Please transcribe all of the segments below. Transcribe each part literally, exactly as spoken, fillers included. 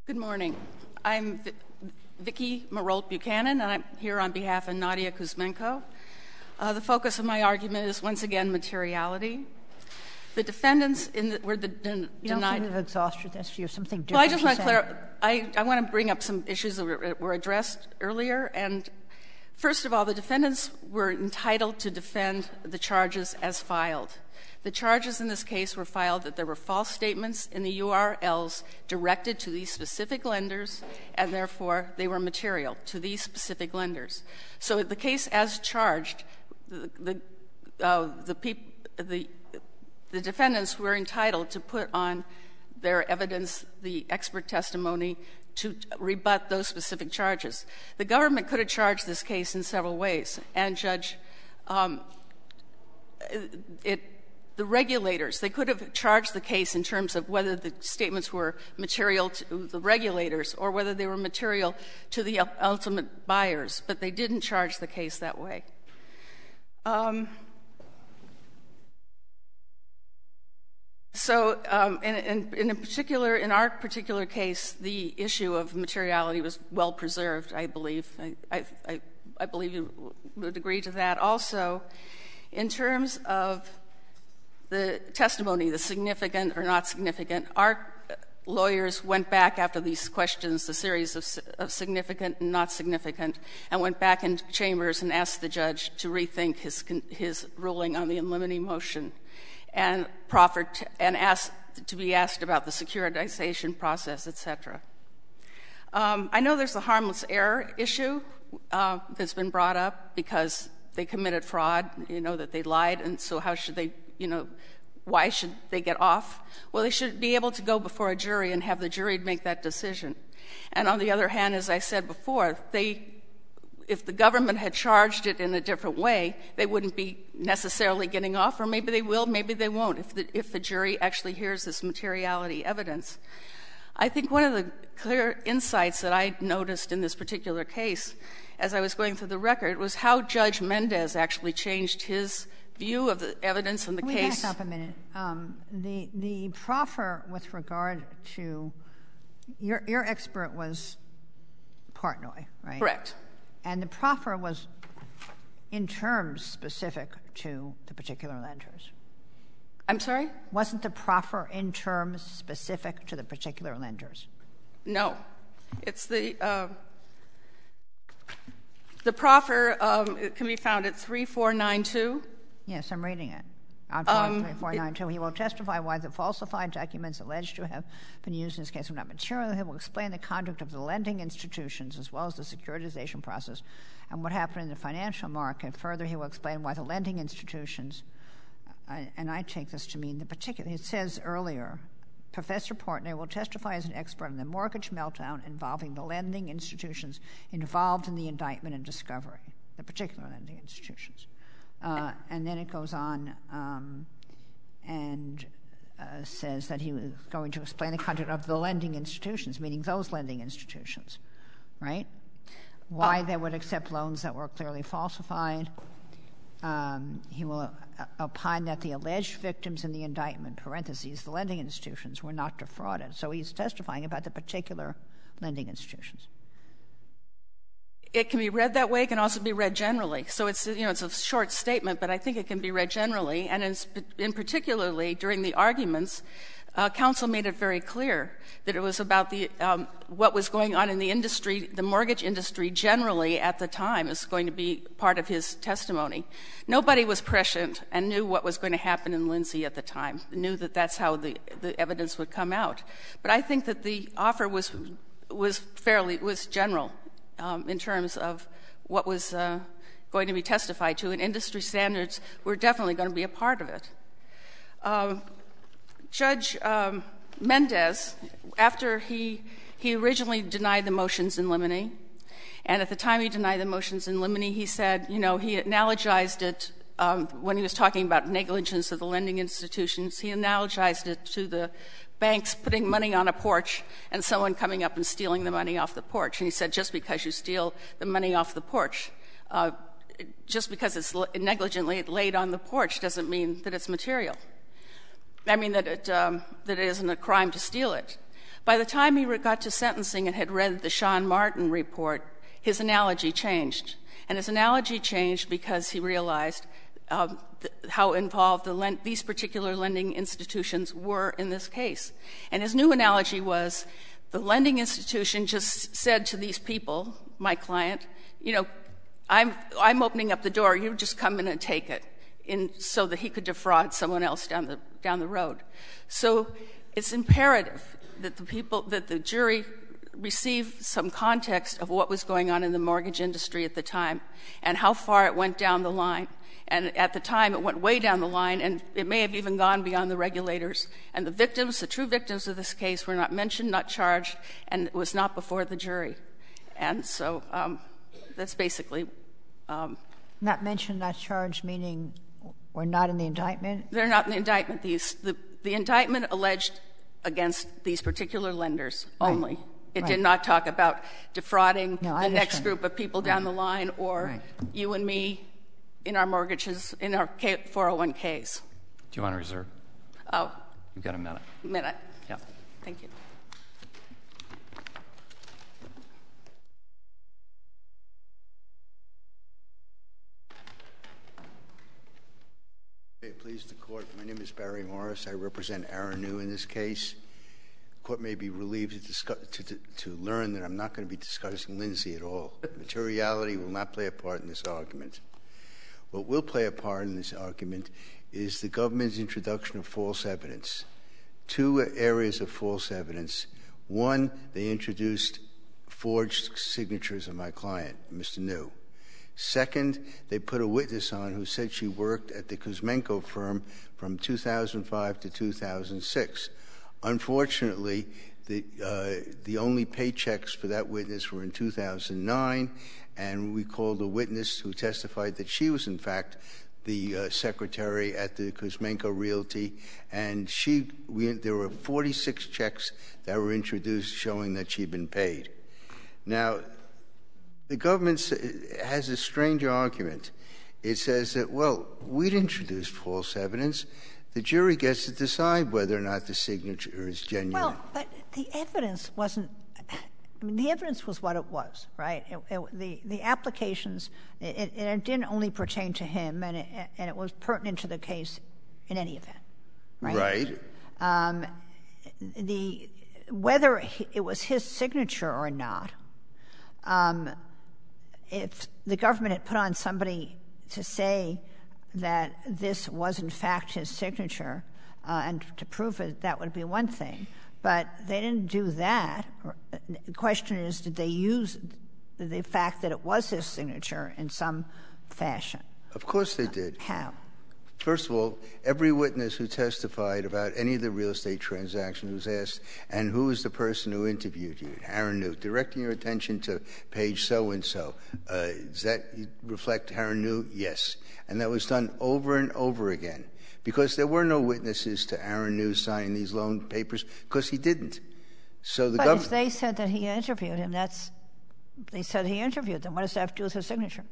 Good morning. I'm v- Vicki Marolt Buchanan, and I'm here on behalf of Nadia Kuzmenko. Uh, the focus of my argument is once again materiality. The defendants in the, were the den- you denied. You don't have exhausted this. You have something different. Well, I just want to say? clarify. I, I want to bring up some issues that were, were addressed earlier. And first of all, the defendants were entitled to defend the charges as filed. The charges in this case were filed that there were false statements in the U R Ls directed to these specific lenders, and therefore they were material to these specific lenders. So the case as charged, the the uh, the, peop- the the defendants were entitled to put on their evidence, the expert testimony, to rebut those specific charges. The government could have charged this case in several ways, and Judge, um, it. The regulators, they could have charged the case in terms of whether the statements were material to the regulators or whether they were material to the ultimate buyers, but they didn't charge the case that way. Um, so, um, in, in, in particular, in our particular case, the issue of materiality was well preserved, I believe. I, I, I, I believe you would agree to that. Also, in terms of the testimony, the significant or not significant, our lawyers went back after these questions, the series of, of significant and not significant, and went back in chambers and asked the judge to rethink his his ruling on the in limine motion, and proffered to, and asked to be asked about the securitization process, et cetera. Um, I know there's the harmless error issue uh, that's been brought up because they committed fraud, you know, that they lied, and so how should they, you know, why should they get off? Well, they should be able to go before a jury and have the jury make that decision. And on the other hand, as I said before, they, if the government had charged it in a different way, they wouldn't be necessarily getting off, or maybe they will, maybe they won't, if the, if the jury actually hears this materiality evidence. I think one of the clear insights that I noticed in this particular case, as I was going through the record, was how Judge Mendez actually changed his view of the evidence in the Can case. We back up a minute. Um, the the proffer with regard to your your expert was Partnoy, right? Correct. And the proffer was in terms specific to the particular lenders. I'm sorry? Wasn't the proffer in terms specific to the particular lenders? No. It's the uh, the proffer um, it can be found at three four nine two. Yes, I'm reading it. On Um, three four nine two, he will testify why the falsified documents alleged to have been used in this case were not material. He will explain the conduct of the lending institutions as well as the securitization process and what happened in the financial market. Further, he will explain why the lending institutions, uh, and I take this to mean the particular, it says earlier, Professor Partnoy will testify as an expert on the mortgage meltdown involving the lending institutions involved in the indictment and discovery, the particular lending institutions. Uh, and then it goes on um, and uh, says that he was going to explain the content of the lending institutions, meaning those lending institutions, right? Why uh, they would accept loans that were clearly falsified. Um, he will uh, opine that the alleged victims in the indictment, parentheses, the lending institutions, were not defrauded. So he's testifying about the particular lending institutions. It can be read that way. It can also be read generally. So it's, you know, it's a short statement, but I think it can be read generally. And in, in particularly during the arguments, uh, counsel made it very clear that it was about the um, what was going on in the industry, the mortgage industry generally at the time is going to be part of his testimony. Nobody was prescient and knew what was going to happen in Lindsay at the time. Knew that that's how the the evidence would come out. But I think that the offer was was fairly was general. Um, in terms of what was uh, going to be testified to, and industry standards were definitely going to be a part of it. Um, Judge um, Mendez, after he he originally denied the motions in limine, and at the time he denied the motions in limine, he said, you know, he analogized it um, when he was talking about negligence of the lending institutions. He analogized it to the banks putting money on a porch and someone coming up and stealing the money off the porch. And he said, just because you steal the money off the porch, uh, just because it's negligently laid on the porch doesn't mean that it's material. I mean that it, um, that it isn't a crime to steal it. By the time he got to sentencing and had read the Sean Martin report, his analogy changed. And his analogy changed because he realized um, th- how involved the len- these particular lending institutions were in this case. And his new analogy was the lending institution just said to these people, my client, you know, I'm, I'm opening up the door, you just come in and take it, in, so that he could defraud someone else down the, down the road. So it's imperative that the people, that the jury receive some context of what was going on in the mortgage industry at the time and how far it went down the line. And at the time, it went way down the line, and it may have even gone beyond the regulators. And the victims, the true victims of this case, were not mentioned, not charged, and it was not before the jury. And so um, that's basically um, not mentioned, not charged, meaning we're not in the indictment? They're not in the indictment. These, the, the indictment alleged against these particular lenders only. Right. It right. did not talk about defrauding no, the next group of people down right. the line or right. you and me in our mortgages, in our four oh one Ks. Do you want to reserve? Oh. You've got a minute. Minute. Yeah. Thank you. May it please the Court, my name is Barry Morris. I represent Aaron New in this case. The Court may be relieved to, discuss, to, to, to learn that I'm not going to be discussing Lindsay at all. Materiality will not play a part in this argument. What will play a part in this argument is the government's introduction of false evidence. Two areas of false evidence. One, they introduced forged signatures of my client, Mister New. Second, they put a witness on who said she worked at the Kuzmenko firm from two thousand five to two thousand six. Unfortunately, the, uh, the only paychecks for that witness were in two thousand nine, and we called a witness who testified that she was, in fact, the uh, secretary at the Kuzmenko Realty, and she, we, there were forty-six checks that were introduced showing that she'd been paid. Now, the government has a strange argument. It says that, well, we'd introduced false evidence. The jury gets to decide whether or not the signature is genuine. Well, but the evidence wasn't — I mean, the evidence was what it was, right? It, it, the, the applications, it, it didn't only pertain to him, and it, and it was pertinent to the case in any event, right? Right. Um, the — whether it was his signature or not, um, if the government had put on somebody to say that this was in fact his signature, uh, and to prove it, that would be one thing. But they didn't do that. The question is, did they use the fact that it was his signature in some fashion? Of course they did. How? First of all, every witness who testified about any of the real estate transaction was asked, and who is the person who interviewed you? Aaron New. Directing your attention to page so-and-so. Uh, does that reflect Aaron New? Yes. And that was done over and over again, because there were no witnesses to Aaron New signing these loan papers, because he didn't. So the but government — if they said that he interviewed him, that's — they said he interviewed them. What does that have to do with his signature?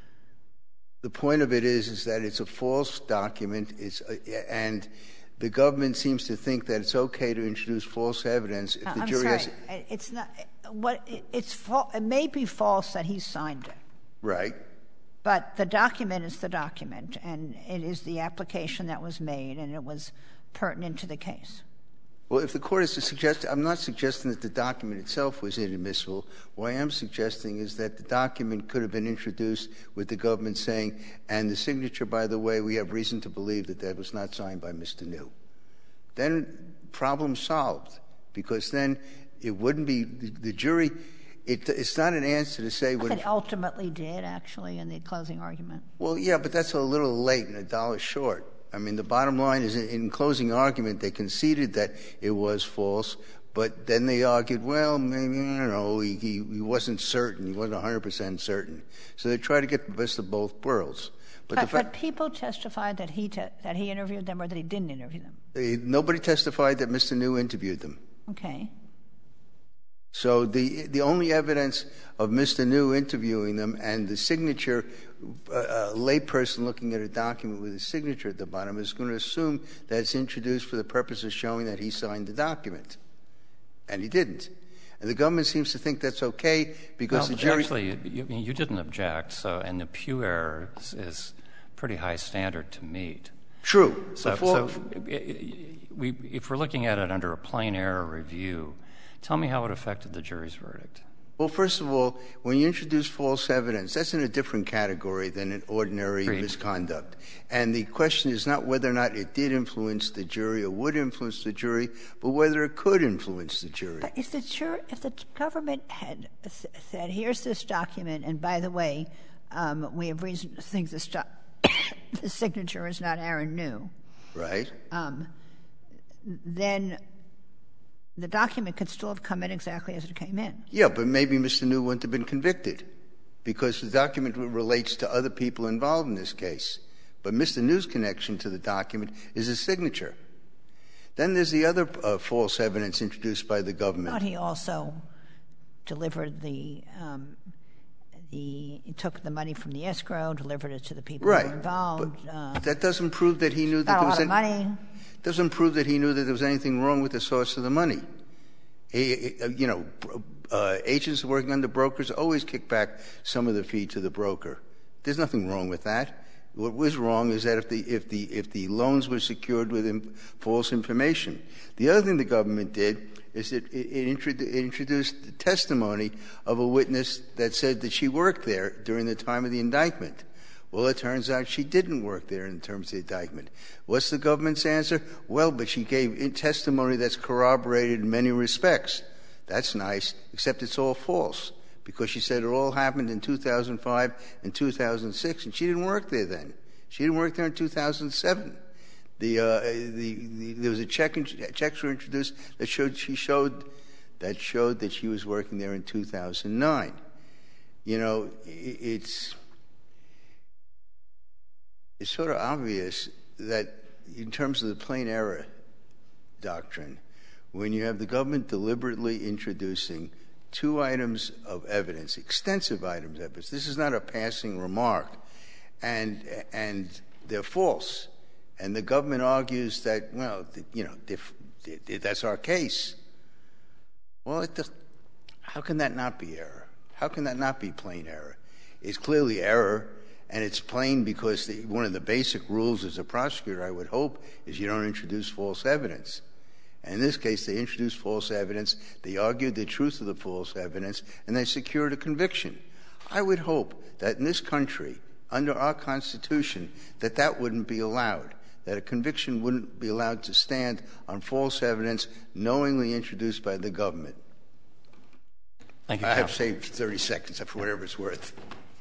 The point of it is, is that it's a false document, it's a, and the government seems to think that it's okay to introduce false evidence if the I'm jury sorry. has — It's not — what — it's — it may be false that he signed it. Right. But the document is the document, and it is the application that was made, and it was pertinent to the case. Well, if the Court is to suggest — I'm not suggesting that the document itself was inadmissible. What I am suggesting is that the document could have been introduced with the government saying, and the signature, by the way, we have reason to believe that that was not signed by Mister New. Then problem solved, because then it wouldn't be — the, the jury — It, it's not an answer to say what — It ultimately did, actually, in the closing argument. Well, yeah, but that's a little late and a dollar short. I mean, the bottom line is, in, in closing argument, they conceded that it was false, but then they argued, well, maybe, I don't know, he, he, he wasn't certain. He wasn't one hundred percent certain. So they tried to get the best of both worlds. But, but, the fa- but people testified that he te- that he interviewed them or that he didn't interview them. They, nobody testified that Mister New interviewed them. Okay. So the the only evidence of Mister New interviewing them and the signature, uh, a layperson looking at a document with a signature at the bottom is going to assume that it's introduced for the purpose of showing that he signed the document. and he didn't. And the government seems to think that's okay because well, the jury... Actually, you, you didn't object, so and the Pew error is, is pretty high standard to meet. True. So, Before, so we, if we're looking at it under a plain error review, tell me how it affected the jury's verdict. Well, first of all, when you introduce false evidence, that's in a different category than an ordinary Agreed. misconduct. And the question is not whether or not it did influence the jury or would influence the jury, but whether it could influence the jury. But if the jur- if the government had said, here's this document, and by the way, um, we have reason to think this do- the signature is not Aaron New, Right? um, then the document could still have come in exactly as it came in. Yeah, but maybe Mister New wouldn't have been convicted because the document relates to other people involved in this case. But Mister New's connection to the document is his signature. Then there's the other uh, false evidence introduced by the government. But he also delivered the um, the he took the money from the escrow, delivered it to the people Right. who were involved. But uh, that doesn't prove that he knew that got a there was lot of any- money. doesn't prove that he knew that there was anything wrong with the source of the money. He, you know, uh, agents working under brokers always kick back some of the fee to the broker. There's nothing wrong with that. What was wrong is that if the if the if the loans were secured with in, false information. The other thing the government did is it, it, it, introdu- it introduced the testimony of a witness that said that she worked there during the time of the indictment. Well, it turns out she didn't work there in terms of the indictment. What's the government's answer? Well, but she gave testimony that's corroborated in many respects. That's nice, except it's all false, because she said it all happened in two thousand five and two thousand six, and she didn't work there then. She didn't work there in two thousand seven. The, uh, the, the, there was a check, in, checks were introduced that showed she showed that showed that she was working there in two thousand nine. You know, it's it's sort of obvious that in terms of the plain error doctrine, when you have the government deliberately introducing two items of evidence, extensive items of evidence, this is not a passing remark, and and they're false, and the government argues that, well, you know, if, if that's our case. Well, it, how can that not be error? How can that not be plain error? It's clearly error. And it's plain because the, one of the basic rules as a prosecutor, I would hope, is you don't introduce false evidence. And in this case, they introduced false evidence, they argued the truth of the false evidence, and they secured a conviction. I would hope that in this country, under our Constitution, that that wouldn't be allowed, that a conviction wouldn't be allowed to stand on false evidence knowingly introduced by the government. Thank you, I have counsel. saved thirty seconds for whatever it's worth.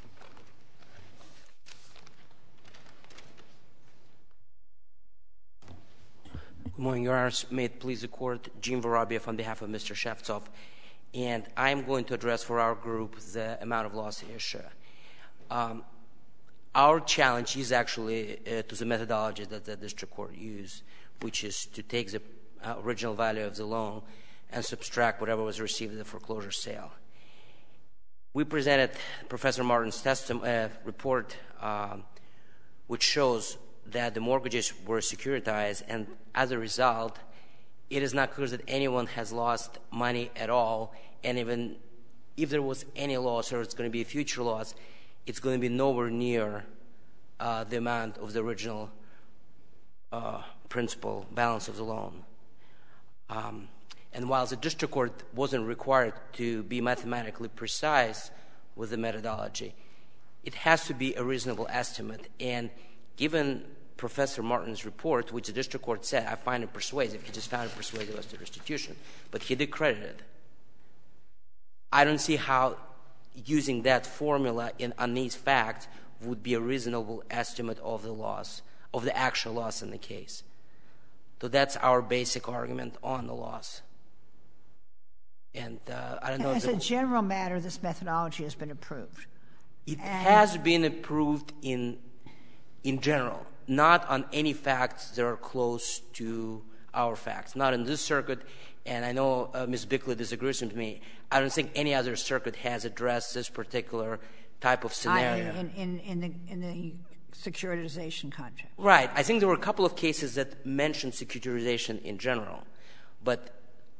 Good morning, Your Honors. May it please the Court, Jim Vorobiev on behalf of Mister Shevtsov. And I'm going to address for our group the amount of loss issue. Um, our challenge is actually uh, to the methodology that the district court used, which is to take the uh, original value of the loan and subtract whatever was received in the foreclosure sale. We presented Professor Martin's testim- uh, report, uh, which shows that the mortgages were securitized, and as a result, it is not clear that anyone has lost money at all, and even if there was any loss or it's going to be a future loss, it's going to be nowhere near uh, the amount of the original uh, principal balance of the loan. Um, and while the district court wasn't required to be mathematically precise with the methodology, it has to be a reasonable estimate. And given Professor Martin's report, which the district court said, I find it persuasive. He just found it persuasive as to restitution. But he did credit it. I don't see how using that formula in, on these facts would be a reasonable estimate of the loss, of the actual loss in the case. So that's our basic argument on the loss. And uh, I don't know. As if a the, general matter, this methodology has been approved. It and has been approved in in general, not on any facts that are close to our facts, not in this circuit. And I know uh, Miz Bickley disagrees with me. I don't think any other circuit has addressed this particular type of scenario. in, in, in, the, in the securitization contract. Right. I think there were a couple of cases that mentioned securitization in general. But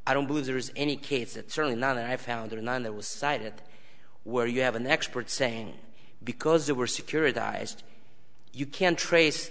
I don't believe there is any case, that certainly none that I found or none that was cited, where you have an expert saying because they were securitized, you can't trace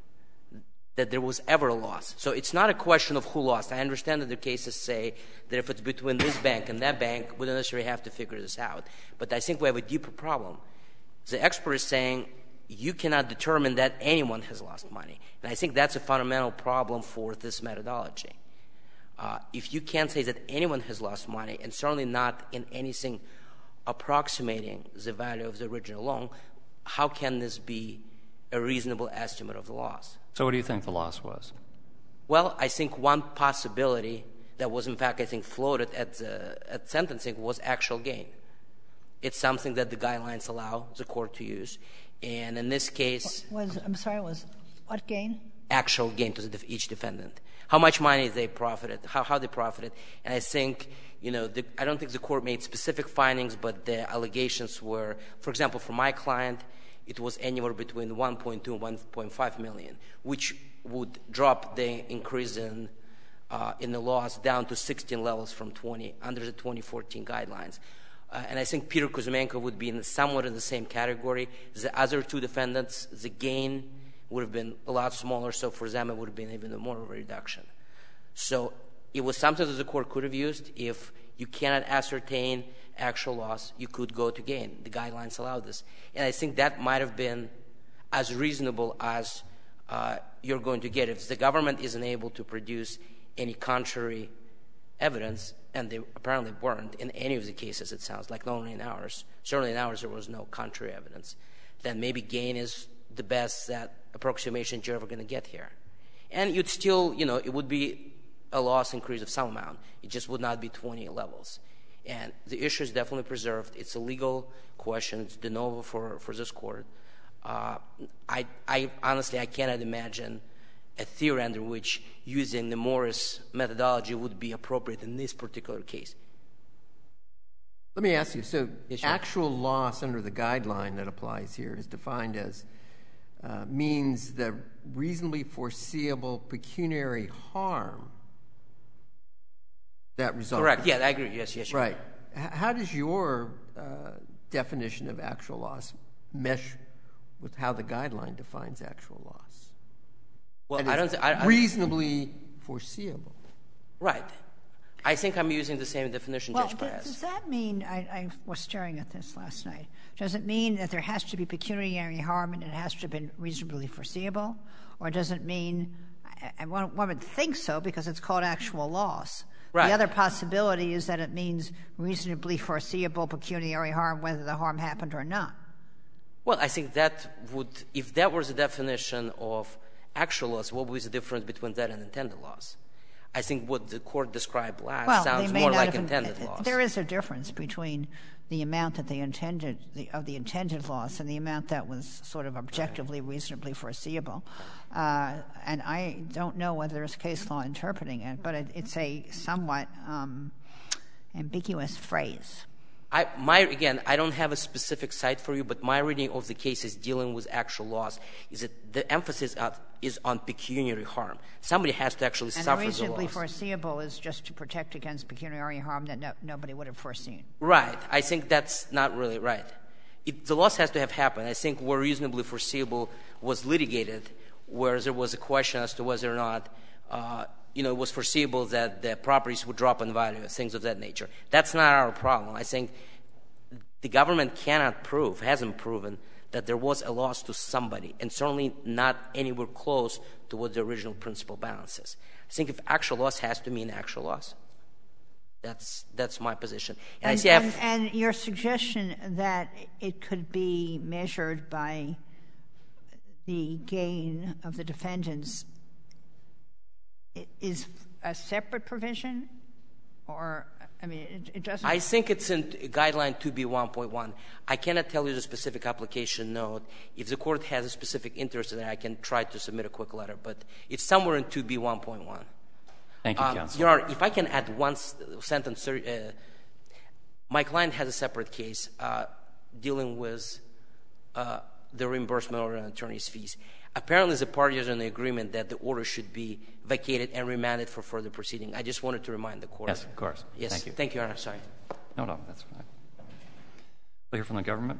that there was ever a loss. So it's not a question of who lost. I understand that the cases say that if it's between this bank and that bank, we don't necessarily have to figure this out. But I think we have a deeper problem. The expert is saying you cannot determine that anyone has lost money. And I think that's a fundamental problem for this methodology. Uh, if you can't say that anyone has lost money, and certainly not in anything approximating the value of the original loan, how can this be a reasonable estimate of the loss? So what do you think the loss was? Well, I think one possibility that was, in fact, I think, floated at, the, at sentencing was actual gain. It's something that the guidelines allow the court to use. And in this case... Was, I'm sorry, was what gain? Actual gain to the, each defendant. How much money they profited, how, how they profited. And I think, you know, the, I don't think the court made specific findings, but the allegations were, for example, for my client, it was anywhere between one point two and one point five million, which would drop the increase in uh, in the loss down to sixteen levels from twenty under the twenty fourteen guidelines. Uh, and I think Peter Kuzmenko would be in somewhat in the same category. The other two defendants, the gain would have been a lot smaller, so for them it would have been even more of a reduction. So it was something that the court could have used. If you cannot ascertain actual loss, you could go to gain. The guidelines allow this. And I think that might have been as reasonable as uh, you're going to get. If the government isn't able to produce any contrary evidence, and they apparently weren't in any of the cases, it sounds like, not only in ours, certainly in ours there was no contrary evidence, then maybe gain is the best that approximation you're ever going to get here. And you'd still, you know, it would be a loss increase of some amount. It just would not be twenty levels. And the issue is definitely preserved. It's a legal question. It's de novo for, for this court. Uh, I, I honestly, I cannot imagine a theory under which using the Morris methodology would be appropriate in this particular case. Let me ask you, so yes, sure. Actual loss under the guideline that applies here is defined as uh, means the reasonably foreseeable pecuniary harm that results. Correct. Yeah, I agree. Yes, yes. Sure. Right. H- how does your uh, definition of actual loss mesh with how the guideline defines actual loss? Well, and I don't. Th- I, I, reasonably foreseeable. Right. I think I'm using the same definition, well, Judge th- Paez. Does that mean? I, I was staring at this last night. Does it mean that there has to be pecuniary harm and it has to have been reasonably foreseeable, or does it mean? And one, one would think so because it's called actual loss. Right. The other possibility is that it means reasonably foreseeable pecuniary harm, whether the harm happened or not. Well, I think that would, if that was the definition of actual loss, what was the difference between that and intended loss? I think what the court described last well, sounds they may more not like have, intended loss. There is a difference between the amount that they intended, the, of the intended loss, and the amount that was sort of objectively reasonably foreseeable. Uh, and I don't know whether there's case law interpreting it, but it, it's a somewhat um, ambiguous phrase. I, my, again, I don't have a specific site for you, but my reading of the cases dealing with actual loss is that the emphasis of, is on pecuniary harm. Somebody has to actually and suffer the loss. And reasonably foreseeable is just to protect against pecuniary harm that no, nobody would have foreseen. Right. I think that's not really right. It, the loss has to have happened. I think where reasonably foreseeable was litigated, where there was a question as to whether or not uh, you know, it was foreseeable that the properties would drop in value, things of that nature. That's not our problem. I think the government cannot prove, hasn't proven, that there was a loss to somebody, and certainly not anywhere close to what the original principal balance is. I think if actual loss has to mean actual loss. That's that's my position. And, and, I see and, I've, and your suggestion that it could be measured by the gain of the defendants is a separate provision, or I mean, it, it doesn't. I think it's in guideline two B one point one. I cannot tell you the specific application note. If the court has a specific interest in it, I can try to submit a quick letter. But it's somewhere in two B one point one. Thank you, um, counsel. Your Honor, if I can add one s- sentence, uh, my client has a separate case uh, dealing with uh, the reimbursement or an attorney's fees. Apparently, the parties are in the agreement that the order should be vacated and remanded for further proceeding. I just wanted to remind the Court. Yes, of course. Yes. Thank you. Thank you, Your Honor. Sorry. No, no, that's fine. We'll hear from the government.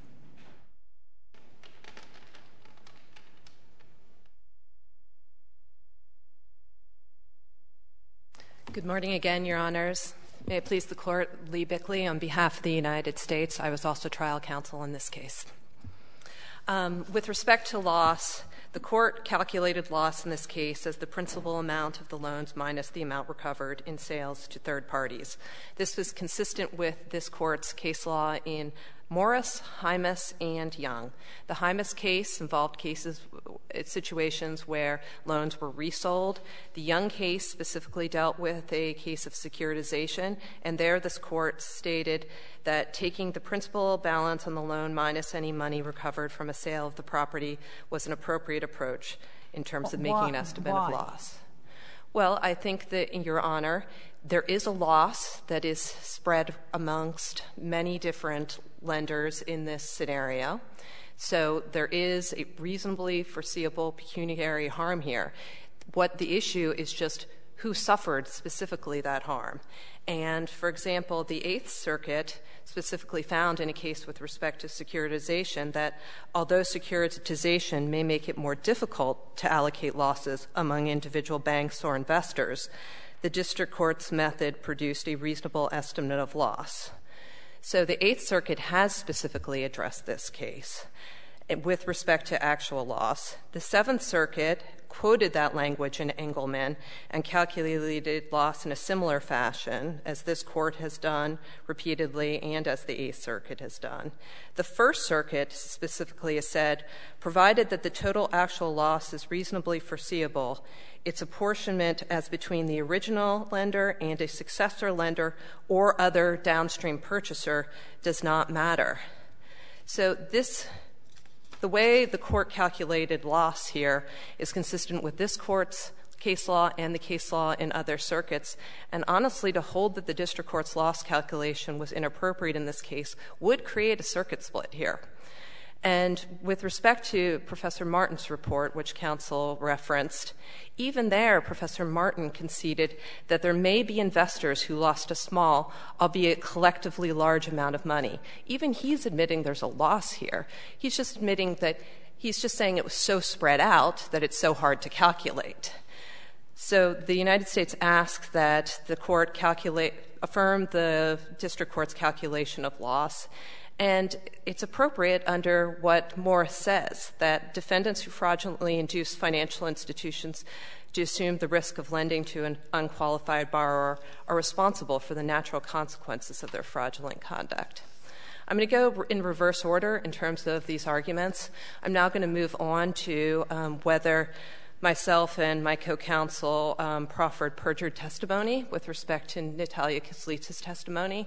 Good morning again, Your Honors. May it please the Court, Lee Bickley, on behalf of the United States. I was also trial counsel in this case. Um, with respect to loss, the Court calculated loss in this case as the principal amount of the loans minus the amount recovered in sales to third parties. This was consistent with this Court's case law in Morris, Hymas, and Young. The Hymas case involved cases, situations where loans were resold. The Young case specifically dealt with a case of securitization, and there this Court stated that taking the principal balance on the loan minus any money recovered from a sale of the property was an appropriate approach in terms of making Why? an estimate Why? of loss. Well, I think that, in Your Honor, there is a loss that is spread amongst many different lenders in this scenario. So there is a reasonably foreseeable pecuniary harm here. What the issue is just who suffered specifically that harm. And, for example, the Eighth Circuit specifically found in a case with respect to securitization that although securitization may make it more difficult to allocate losses among individual banks or investors, the district court's method produced a reasonable estimate of loss. So the Eighth Circuit has specifically addressed this case with respect to actual loss. The Seventh Circuit quoted that language in Engelman and calculated loss in a similar fashion, as this Court has done repeatedly and as the Eighth Circuit has done. The First Circuit specifically has said, provided that the total actual loss is reasonably foreseeable, its apportionment as between the original lender and a successor lender or other downstream purchaser does not matter. So this The way the Court calculated loss here is consistent with this Court's case law and the case law in other circuits. And honestly, to hold that the district court's loss calculation was inappropriate in this case would create a circuit split here. And with respect to Professor Martin's report, which counsel referenced, even there, Professor Martin conceded that there may be investors who lost a small, albeit collectively large amount of money. Even he's admitting there's a loss here. He's just admitting that he's just saying it was so spread out that it's so hard to calculate. So the United States asked that the court calculate, affirm the district court's calculation of loss. And it's appropriate under what Morris says, that defendants who fraudulently induce financial institutions to assume the risk of lending to an unqualified borrower are responsible for the natural consequences of their fraudulent conduct. I'm going to go in reverse order in terms of these arguments. I'm now going to move on to um, whether myself and my co-counsel um, proffered perjured testimony with respect to Natalia Kислitsa's testimony.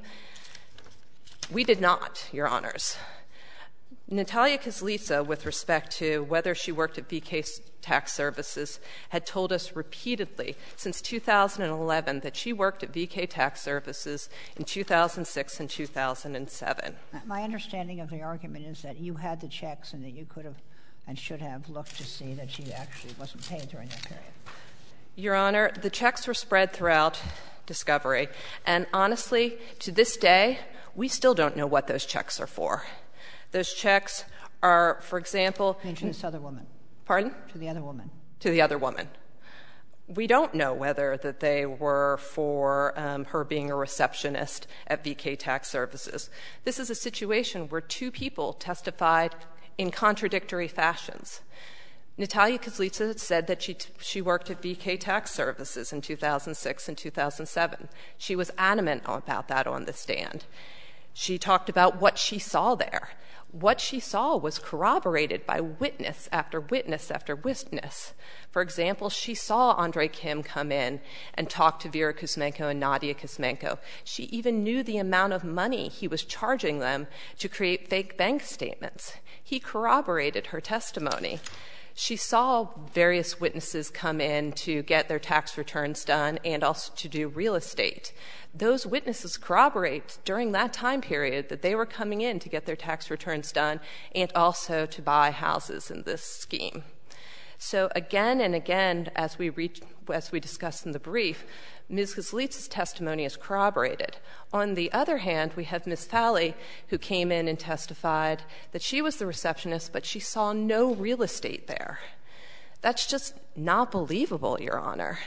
We did not, Your Honors. Natalia Kislitsa, with respect to whether she worked at V K Tax Services, had told us repeatedly since two thousand eleven that she worked at V K Tax Services in two thousand six and two thousand seven. My understanding of the argument is that you had the checks and that you could have and should have looked to see that she actually wasn't paid during that period. Your Honor, the checks were spread throughout discovery. And honestly, to this day, we still don't know what those checks are for. Those checks are, for example— I mean, to this other woman. Pardon? To the other woman. To the other woman. We don't know whether that they were for um, her being a receptionist at V K Tax Services. This is a situation where two people testified in contradictory fashions. Natalia Kislitsa said that she, t- she worked at V K Tax Services in two thousand six and two thousand seven. She was adamant about that on the stand. She talked about what she saw there. What she saw was corroborated by witness after witness after witness. For example, she saw Andre Kim come in and talk to Vera Kuzmenko and Nadia Kuzmenko. She even knew the amount of money he was charging them to create fake bank statements. He corroborated her testimony. She saw various witnesses come in to get their tax returns done and also to do real estate. Those witnesses corroborate during that time period that they were coming in to get their tax returns done and also to buy houses in this scheme. So again and again, as we reach, as we discussed in the brief, Miz Kazlitz's testimony is corroborated. On the other hand, we have Miz Fowley, who came in and testified that she was the receptionist, but she saw no real estate there. That's just not believable, Your Honor.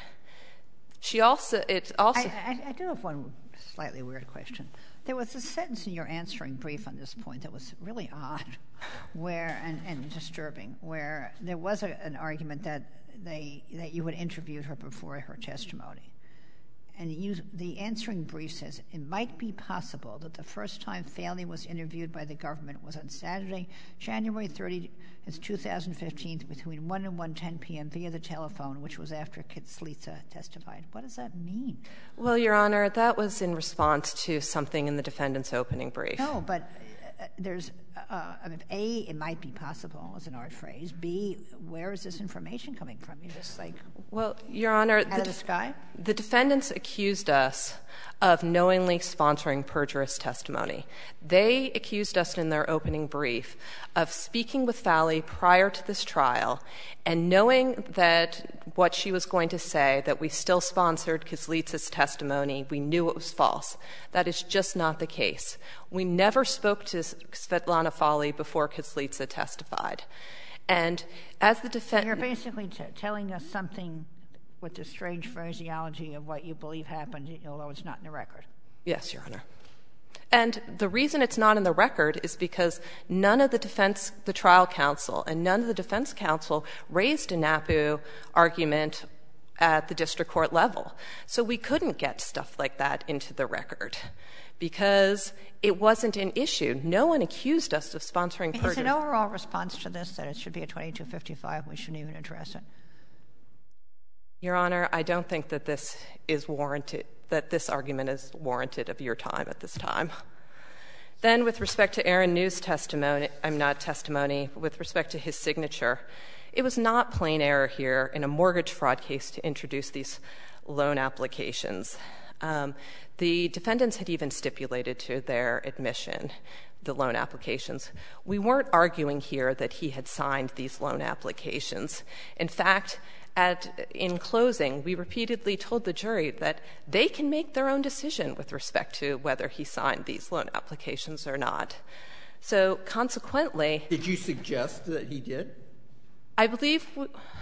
She also, it's also... I, I, I do have one slightly weird question. There was a sentence in your answering brief on this point that was really odd where, and, and disturbing, where there was a, an argument that they, that you had interviewed her before her testimony. And you, the answering brief says, it might be possible that the first time Fowley was interviewed by the government was on Saturday, January thirtieth, two thousand fifteen, between one and one ten p.m. via the telephone, which was after Kazlitz testified. What does that mean? Well, Your Honor, that was in response to something in the defendant's opening brief. No, but uh, there's, uh, I mean, A, it might be possible as an art phrase. B, where is this information coming from? You're just like, well, Your Honor, out the, of the sky? The defendants accused us of knowingly sponsoring perjurous testimony. They accused us in their opening brief of speaking with Fowley prior to this trial and knowing that what she was going to say, that we still sponsored Kazlitz's testimony, we knew it was false. That is just not the case. We never spoke to Svetlana Fowley before Kazlitz testified. And as the defendant... You're basically t- telling us something with the strange phraseology of what you believe happened, although it's not in the record. Yes, Your Honor. And the reason it's not in the record is because none of the defense, the trial counsel, and none of the defense counsel raised a N A P U argument at the district court level. So we couldn't get stuff like that into the record because it wasn't an issue. No one accused us of sponsoring perjury. Is an overall response to this that it should be a twenty-two fifty-five? We shouldn't even address it. Your Honor, I don't think that this is warranted, that this argument is warranted of your time at this time. Then with respect to Aaron New's testimony, I'm not testimony, with respect to his signature, it was not plain error here in a mortgage fraud case to introduce these loan applications. Um, the defendants had even stipulated to their admission the loan applications. We weren't arguing here that he had signed these loan applications. In fact, At, in closing, we repeatedly told the jury that they can make their own decision with respect to whether he signed these loan applications or not. So consequently... Did you suggest that he did? I believe we,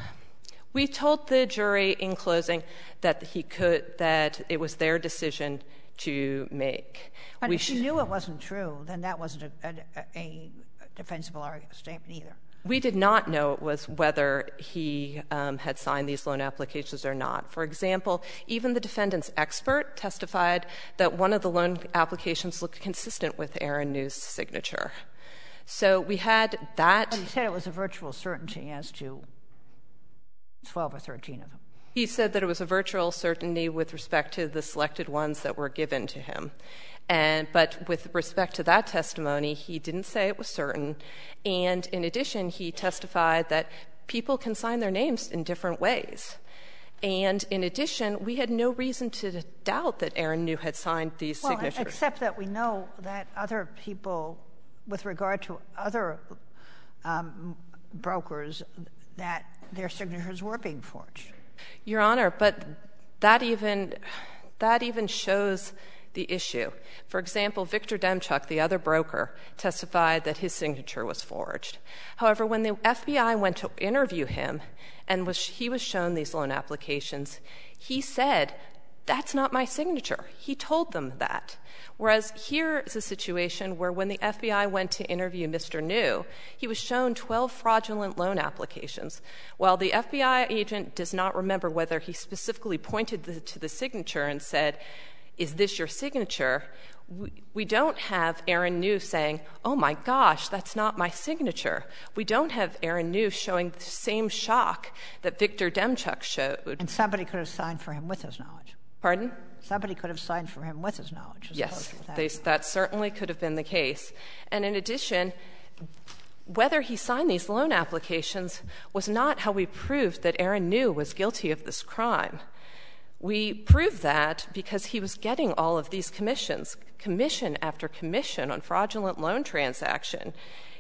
we told the jury in closing that he could, that it was their decision to make. But we if you knew it wasn't true, then that wasn't a, a, a defensible statement either. We did not know it was whether he um, had signed these loan applications or not. For example, even the defendant's expert testified that one of the loan applications looked consistent with Aaron New's signature. So we had that. But he said it was a virtual certainty as to twelve or thirteen of them. He said that it was a virtual certainty with respect to the selected ones that were given to him. And, but with respect to that testimony, he didn't say it was certain. And in addition, he testified that people can sign their names in different ways. And in addition, we had no reason to doubt that Aaron New had signed these well, signatures. Except that we know that other people, with regard to other um, brokers, that their signatures were being forged. Your Honor, but that even, that even shows the issue. For example, Victor Demchuk, the other broker, testified that his signature was forged. However, when the F B I went to interview him and was, he was shown these loan applications, he said, that's not my signature. He told them that. Whereas here is a situation where when the F B I went to interview Mister New, he was shown twelve fraudulent loan applications. While the F B I agent does not remember whether he specifically pointed the, to the signature and said, is this your signature? We, we don't have Aaron New saying, oh my gosh, that's not my signature. We don't have Aaron New showing the same shock that Victor Demchuk showed. And somebody could have signed for him with his knowledge. Pardon? Somebody could have signed for him with his knowledge. As yes, opposed to they, that certainly could have been the case. And in addition, whether he signed these loan applications was not how we proved that Aaron New was guilty of this crime. We proved that because he was getting all of these commissions, commission after commission on fraudulent loan transaction.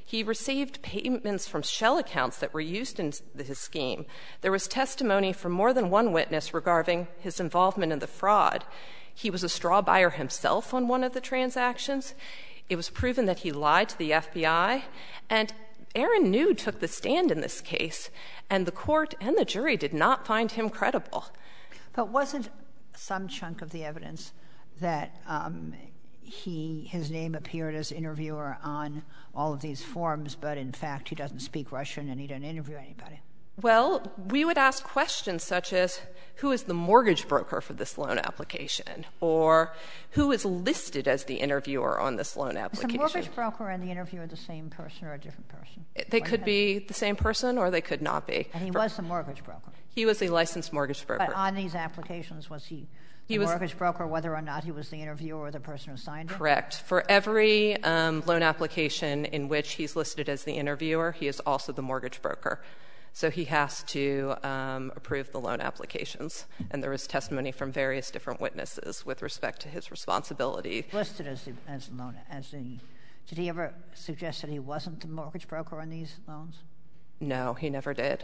He received payments from shell accounts that were used in his scheme. There was testimony from more than one witness regarding his involvement in the fraud. He was a straw buyer himself on one of the transactions. It was proven that he lied to the F B I. And Aaron New took the stand in this case, and the court and the jury did not find him credible. But wasn't some chunk of the evidence that um, he his name appeared as interviewer on all of these forms, but in fact he doesn't speak Russian and he didn't interview anybody? Well, we would ask questions such as, who is the mortgage broker for this loan application? Or who is listed as the interviewer on this loan application? Is the mortgage broker and the interviewer the same person or a different person? They could be the same person or they could not be. And he was the mortgage broker? He was a licensed mortgage broker. But on these applications, was he the he was, mortgage broker, whether or not he was the interviewer or the person who signed it? Correct. For every um, loan application in which he's listed as the interviewer, he is also the mortgage broker. So he has to um, approve the loan applications. And there was testimony from various different witnesses with respect to his responsibility. Listed as the, as the loan, as the, did he ever suggest that he wasn't the mortgage broker on these loans? No, he never did.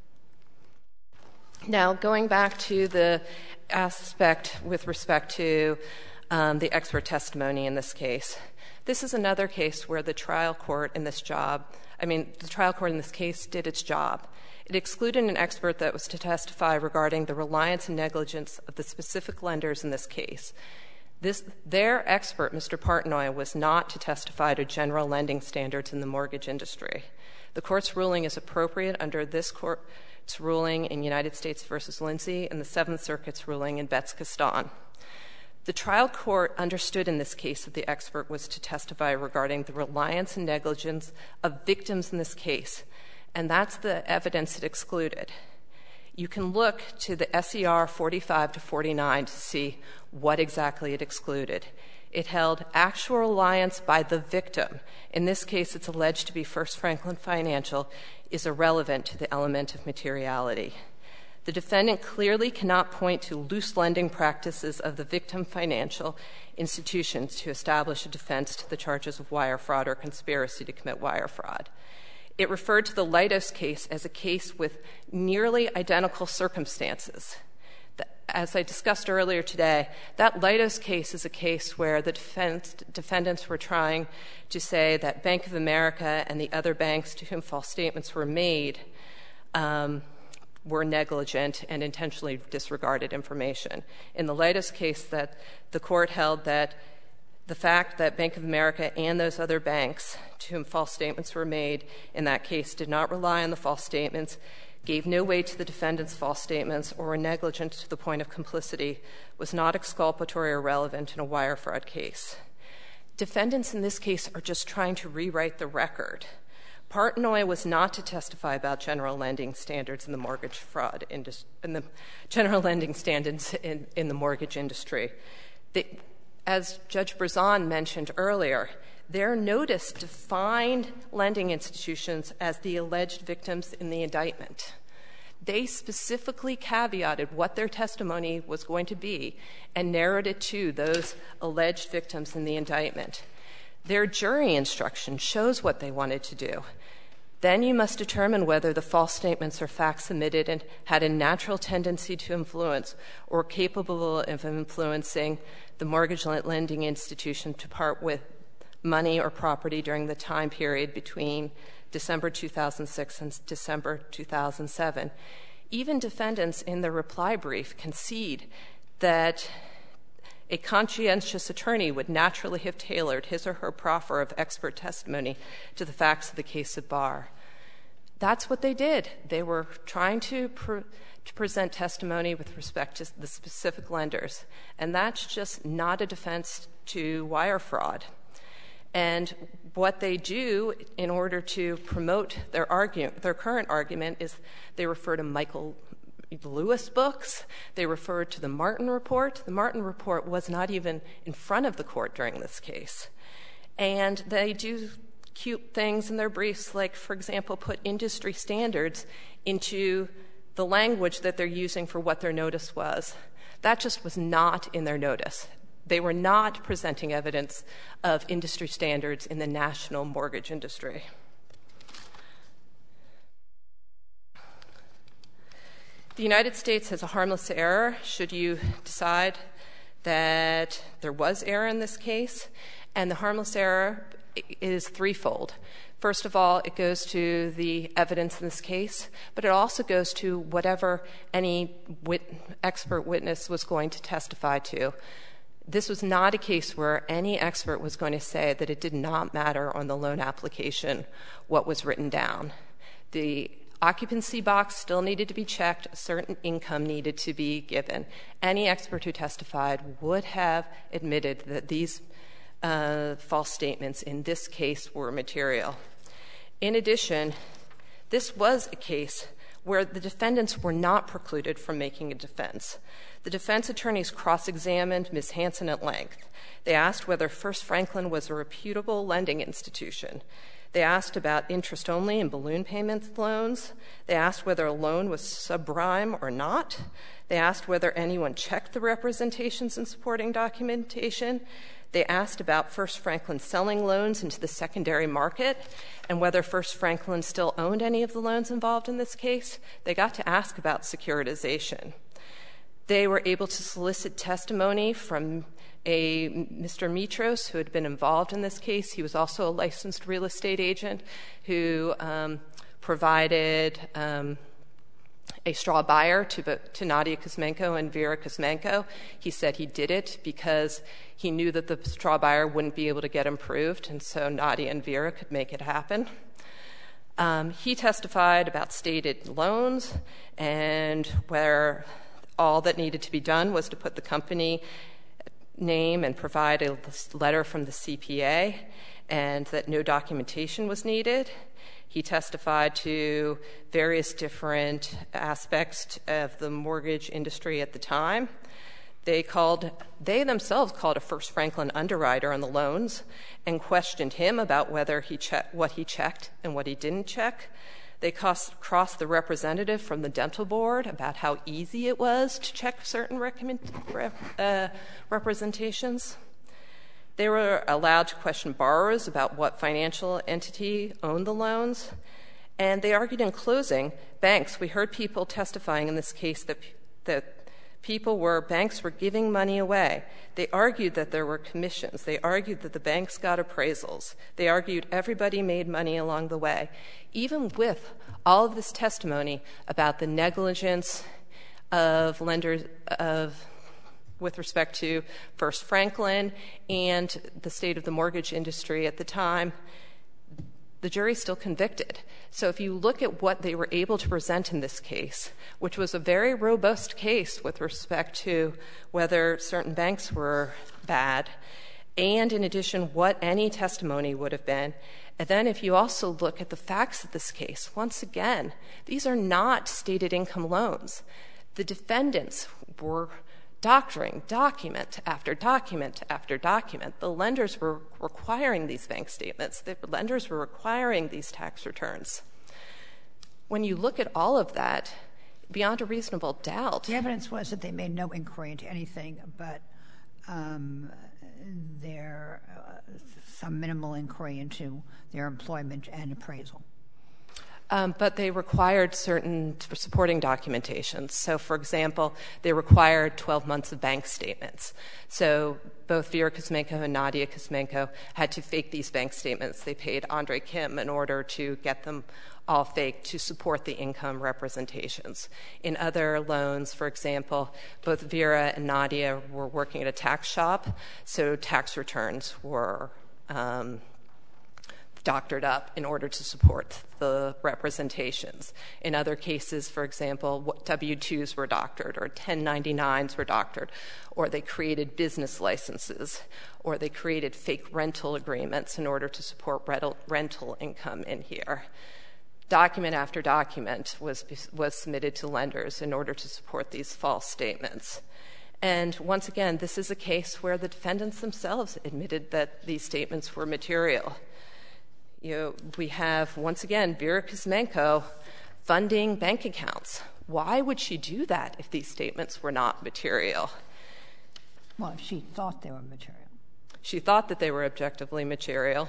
Now, going back to the aspect with respect to um, the expert testimony in this case, this is another case where the trial court in this job, I mean, the trial court in this case did its job. It excluded an expert that was to testify regarding the reliance and negligence of the specific lenders in this case. This, their expert, Mister Partnoy, was not to testify to general lending standards in the mortgage industry. The court's ruling is appropriate under this court's ruling in United States versus Lindsay and the Seventh Circuit's ruling in Betz-Castan. The trial court understood in this case that the expert was to testify regarding the reliance and negligence of victims in this case, and that's the evidence it excluded. You can look to the S E R forty-five to forty-nine to see what exactly it excluded. It held actual reliance by the victim, in this case it's alleged to be First Franklin Financial, is irrelevant to the element of materiality. The defendant clearly cannot point to loose lending practices of the victim financial institutions to establish a defense to the charges of wire fraud or conspiracy to commit wire fraud. It referred to the Leidos case as a case with nearly identical circumstances. As I discussed earlier today, that Leidos case is a case where the defense, defendants were trying to say that Bank of America and the other banks to whom false statements were made um, were negligent and intentionally disregarded information. In the Leidos case, that the court held that the fact that Bank of America and those other banks to whom false statements were made in that case did not rely on the false statements, gave no weight to the defendant's false statements, or were negligent to the point of complicity, was not exculpatory or relevant in a wire fraud case. Defendants in this case are just trying to rewrite the record. Partnoy was not to testify about general lending standards in the mortgage fraud industry, in the general lending standards in, in the mortgage industry. They, as Judge Berzon mentioned earlier, their notice defined lending institutions as the alleged victims in the indictment. They specifically caveated what their testimony was going to be and narrowed it to those alleged victims in the indictment. Their jury instruction shows what they wanted to do. Then you must determine whether the false statements or facts submitted and had a natural tendency to influence or capable of influencing the mortgage lending institution to part with money or property during the time period between December two thousand six and December two thousand seven. Even defendants in their reply brief concede that a conscientious attorney would naturally have tailored his or her proffer of expert testimony to the facts of the case at bar. That's what they did. They were trying to, pre- to present testimony with respect to the specific lenders, and that's just not a defense to wire fraud. And what they do in order to promote their argument, their current argument, is they refer to Michael Lewis books. They refer to the Martin Report. The Martin Report was not even in front of the court during this case. And they do cute things in their briefs, like, for example, put industry standards into the language that they're using for what their notice was. That just was not in their notice. They were not presenting evidence of industry standards in the national mortgage industry. The United States has a harmless error should you decide that there was error in this case, and the harmless error is threefold. First of all, it goes to the evidence in this case, but it also goes to whatever any wit- expert witness was going to testify to. This was not a case where any expert was going to say that it did not matter on the loan application what was written down. The occupancy box still needed to be checked. A certain income needed to be given. Any expert who testified would have admitted that these uh, false statements in this case were material. In addition, this was a case where the defendants were not precluded from making a defense. The defense attorneys cross-examined Miz Hansen at length. They asked whether First Franklin was a reputable lending institution. They asked about interest-only and balloon payment loans. They asked whether a loan was subprime or not. They asked whether anyone checked the representations and supporting documentation. They asked about First Franklin selling loans into the secondary market and whether First Franklin still owned any of the loans involved in this case. They got to ask about securitization. They were able to solicit testimony from a Mister Mitros who had been involved in this case. He was also a licensed real estate agent who um, provided um, a straw buyer to, to Nadia Kuzmenko and Vera Kuzmenko. He said he did it because he knew that the straw buyer wouldn't be able to get approved, and so Nadia and Vera could make it happen. Um, he testified about stated loans and where all that needed to be done was to put the company name and provide a letter from the C P A, and that no documentation was needed. He testified to various different aspects of the mortgage industry at the time. They called, they themselves called a First Franklin underwriter on the loans and questioned him about whether he checked, what he checked and what he didn't check. They crossed, crossed the representative from the dental board about how easy it was to check certain recommend, uh, representations. They were allowed to question borrowers about what financial entity owned the loans. And they argued in closing, banks, we heard people testifying in this case that, that people were, banks were giving money away. They argued that there were commissions. They argued that the banks got appraisals. They argued everybody made money along the way. Even with all of this testimony about the negligence of lenders, of with respect to First Franklin and the state of the mortgage industry at the time, the jury still convicted. So if you look at what they were able to present in this case, which was a very robust case with respect to whether certain banks were bad, and in addition, what any testimony would have been, and then if you also look at the facts of this case, once again, these are not stated income loans. The defendants were doctoring document after document after document. The lenders were requiring these bank statements. The lenders were requiring these tax returns. When you look at all of that, beyond a reasonable doubt. The evidence was that they made no inquiry into anything but um, their uh, some minimal inquiry into their employment and appraisal. Um, but they required certain supporting documentations. So, for example, they required twelve months of bank statements. So both Vera Kuzmenko and Nadia Kuzmenko had to fake these bank statements. They paid Andre Kim in order to get them all faked to support the income representations. In other loans, for example, both Vera and Nadia were working at a tax shop, so tax returns were um, doctored up in order to support the representations. In other cases, for example, W two's were doctored, or ten ninety-nines were doctored, or they created business licenses, or they created fake rental agreements in order to support rental, rental income in here. Document after document was, was submitted to lenders in order to support these false statements. And once again, this is a case where the defendants themselves admitted that these statements were material. You know, we have, once again, Vera Kuzmenko funding bank accounts. Why would she do that if these statements were not material? Well, she thought they were material. She thought that they were objectively material.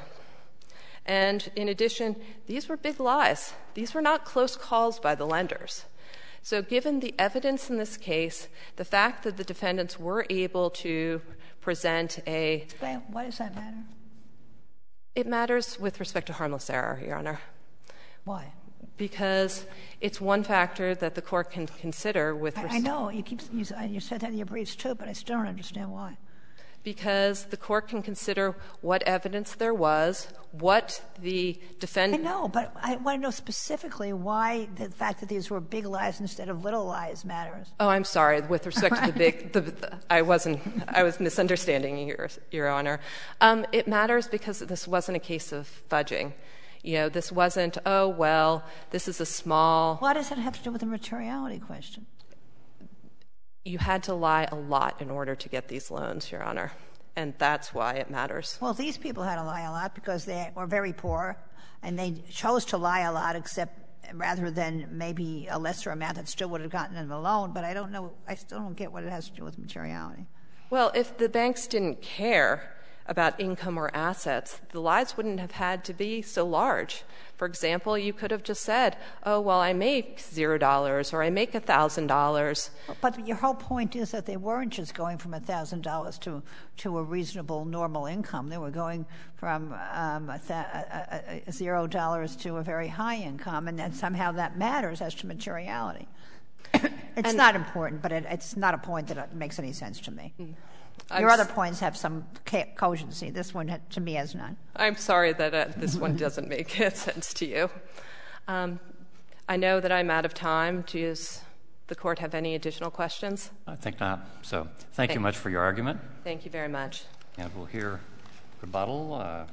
And in addition, these were big lies. These were not close calls by the lenders. So given the evidence in this case, the fact that the defendants were able to present a... Explain, why does that matter? It matters with respect to harmless error, Your Honor. Why? Because it's one factor that the court can consider with... I, I know. You keep you, you said that in your briefs, too, but I still don't understand why. Because the court can consider what evidence there was, what the defendant... I know, but I want to know specifically why the fact that these were big lies instead of little lies matters. Oh, I'm sorry. With respect to the big... The, the, I wasn't... I was misunderstanding, Your, Your Honor. Um, it matters because this wasn't a case of fudging. You know, this wasn't, oh, well, this is a small... Why does that have to do with the materiality question? You had to lie a lot in order to get these loans, Your Honor, and that's why it matters. Well, these people had to lie a lot because they were very poor, and they chose to lie a lot except rather than maybe a lesser amount that still would have gotten them a loan, but I don't know, I still don't get what it has to do with materiality. Well, if the banks didn't care about income or assets, the lies wouldn't have had to be so large. For example, you could have just said, oh, well, I make zero dollars or I make a thousand dollars. But your whole point is that they weren't just going from a thousand dollars to to a reasonable normal income. They were going from um, a th- a, a, a zero dollars to a very high income, and then somehow that matters as to materiality. It's and not important, but it, it's not a point that makes any sense to me. Mm. Your I'm other points have some cogency. This one, to me, has none. I'm sorry that uh, this one doesn't make sense to you. Um, I know that I'm out of time. Does the Court have any additional questions? I think not. So thank, thank you much for your argument. Thank you very much. And we'll hear rebuttal. Uh,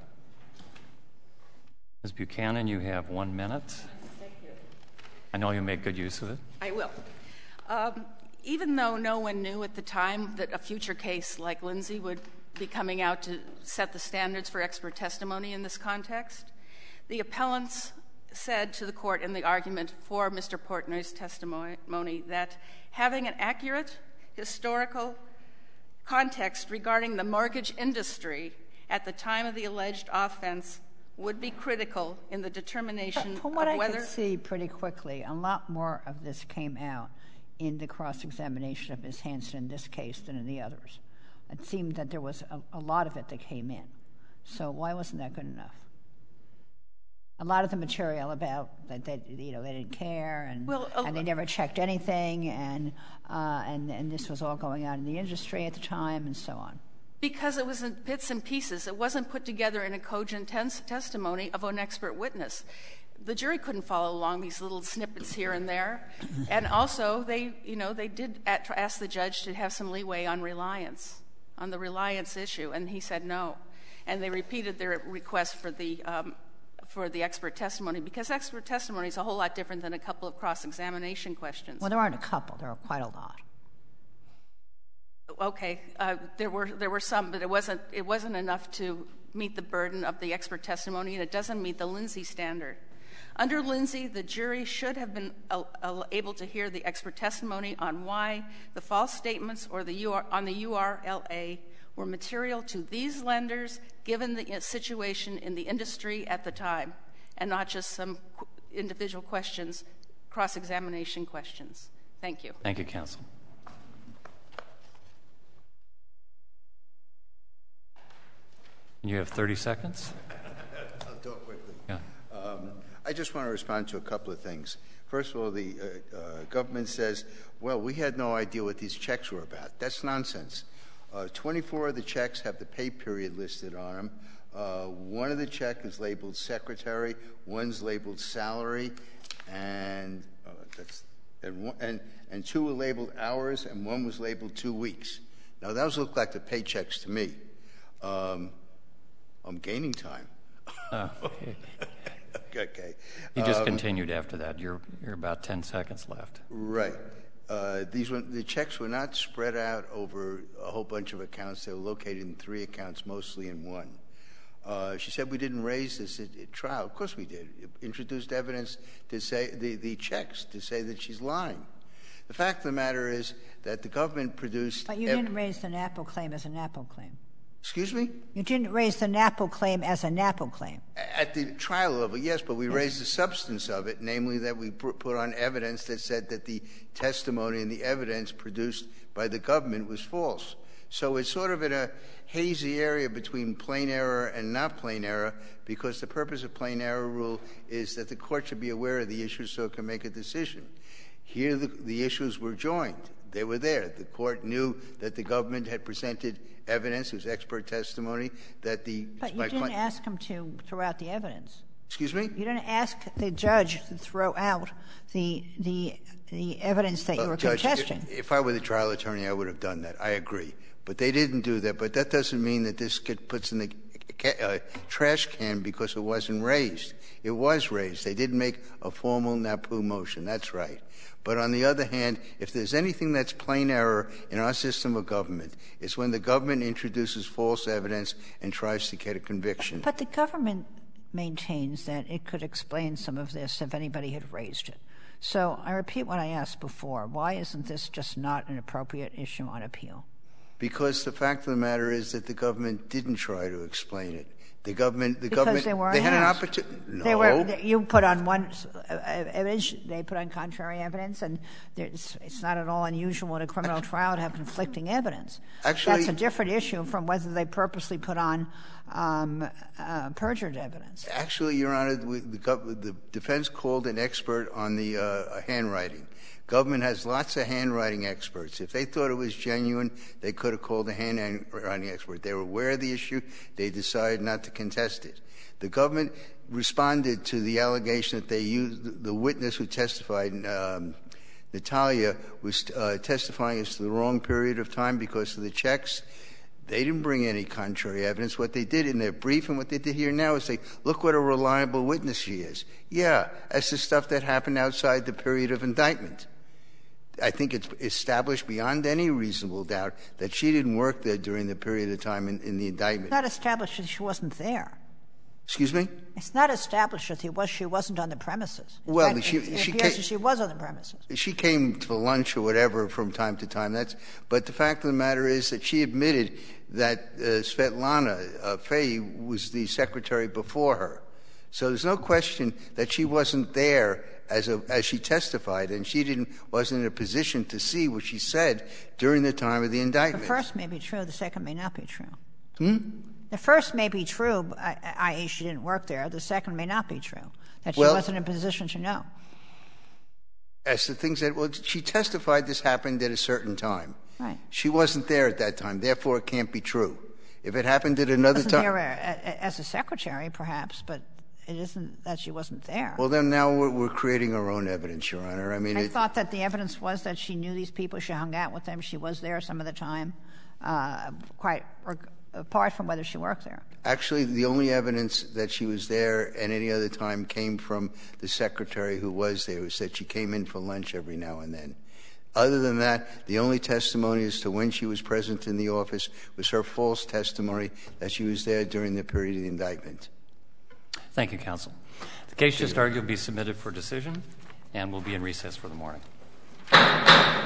Miz Buchanan, you have one minute. Thank you. I know you'll make good use of it. I will. Um, Even though no one knew at the time that a future case like Lindsay would be coming out to set the standards for expert testimony in this context, the appellants said to the Court in the argument for Mister Portnoy's testimony that having an accurate historical context regarding the mortgage industry at the time of the alleged offense would be critical in the determination From what of I whether... could see pretty quickly, a lot more of this came out in the cross-examination of Miz Hansen in this case than in the others. It seemed that there was a, a lot of it that came in. So why wasn't that good enough? A lot of the material about that they, you know, they didn't care and well, uh, and they never checked anything and uh, and and this was all going on in the industry at the time and so on. Because it was in bits and pieces. It wasn't put together in a cogent tes- testimony of an expert witness. The jury couldn't follow along these little snippets here and there. And also, they, you know, they did at, ask the judge to have some leeway on reliance, on the reliance issue, and he said no. And they repeated their request for the um, for the expert testimony, because expert testimony is a whole lot different than a couple of cross-examination questions. Well, there aren't a couple. There are quite a lot. Okay, uh, there were there were some, but it wasn't it wasn't enough to meet the burden of the expert testimony, and it doesn't meet the Lindsay standard. Under Lindsay, the jury should have been uh, uh, able to hear the expert testimony on why the false statements or the U R, on the U R L A were material to these lenders given the uh, situation in the industry at the time, and not just some qu- individual questions, cross-examination questions. Thank you. Thank you, counsel. You have thirty seconds. I'll talk quickly. Yeah. Um, I just want to respond to a couple of things. First of all, the uh, uh, government says, well, we had no idea what these checks were about. That's nonsense. Uh, twenty-four of the checks have the pay period listed on them. Uh, one of the checks is labeled secretary, one's labeled salary, and uh, that's and, one, and and two were labeled hours, and one was labeled two weeks. Now, those look like the paychecks to me. Um, I'm gaining time. Oh, okay. Okay. You just um, continued after that. You're you're about ten seconds left. Right. Uh, these were, the checks were not spread out over a whole bunch of accounts. They were located in three accounts, mostly in one. Uh, she said we didn't raise this at, at trial. Of course we did. It introduced evidence to say the, the checks to say that she's lying. The fact of the matter is that the government produced. But you ev- didn't raise the NAPO claim as a NAPO claim. Excuse me? You didn't raise the NAPO claim as a NAPO claim. At the trial level, yes, but we yes. raised the substance of it, namely that we put on evidence that said that the testimony and the evidence produced by the government was false. So it's sort of in a hazy area between plain error and not plain error, because the purpose of plain error rule is that the court should be aware of the issues so it can make a decision. Here the, the issues were joined. They were there. The court knew that the government had presented evidence, it was expert testimony, that the... But you didn't ask him to throw out the evidence. Excuse me? You didn't ask the judge to throw out the the the evidence that uh, you were Judge, contesting. If, if I were the trial attorney, I would have done that. I agree. But they didn't do that. But that doesn't mean that this gets puts in the uh, trash can because it wasn't raised. It was raised. They didn't make a formal NAPU motion. That's right. But on the other hand, if there's anything that's plain error in our system of government, it's when the government introduces false evidence and tries to get a conviction. But the government maintains that it could explain some of this if anybody had raised it. So I repeat what I asked before. Why isn't this just not an appropriate issue on appeal? Because the fact of the matter is that the government didn't try to explain it. The government, the because government, they, were they had asked. an opportunity. No. They were, you put on one uh, evidence, they put on contrary evidence, and it's, it's not at all unusual in a criminal trial to have conflicting evidence. Actually, that's a different issue from whether they purposely put on um, uh, perjured evidence. Actually, Your Honor, the, the defense called an expert on the uh, handwriting. Government has lots of handwriting experts. If they thought it was genuine, they could have called a handwriting expert. They were aware of the issue. They decided not to contest it. The government responded to the allegation that they used the witness who testified, um, Natalia, was uh, testifying as to the wrong period of time because of the checks. They didn't bring any contrary evidence. What they did in their brief and what they did here now is say, look what a reliable witness she is. Yeah, that's the stuff that happened outside the period of indictment. I think it's established beyond any reasonable doubt that she didn't work there during the period of time in, in the indictment. It's not established that she wasn't there. Excuse me? It's not established that he was, she wasn't on the premises. Well, fact, she, it, she, it came, she was on the premises. She came to lunch or whatever from time to time. That's, but the fact of the matter is that she admitted that uh, Svetlana uh, Fay was the secretary before her. So there's no question that she wasn't there as a, as she testified, and she didn't wasn't in a position to see what she said during the time of the indictment. The first may be true. The second may not be true. Hmm? The first may be true, that is, she didn't work there. The second may not be true, that she well, wasn't in a position to know. As the things that, well, she testified this happened at a certain time. Right. She wasn't there at that time. Therefore, it can't be true. If it happened at another wasn't time. There as a secretary, perhaps, but it isn't that she wasn't there. Well, then now we're, we're creating our own evidence, Your Honor. I mean, I it, thought that the evidence was that she knew these people, she hung out with them, she was there some of the time, uh, quite apart from whether she worked there. Actually, the only evidence that she was there at any other time came from the secretary who was there, who said she came in for lunch every now and then. Other than that, the only testimony as to when she was present in the office was her false testimony that she was there during the period of the indictment. Thank you, counsel. The case just argued will be submitted for decision and will be in recess for the morning.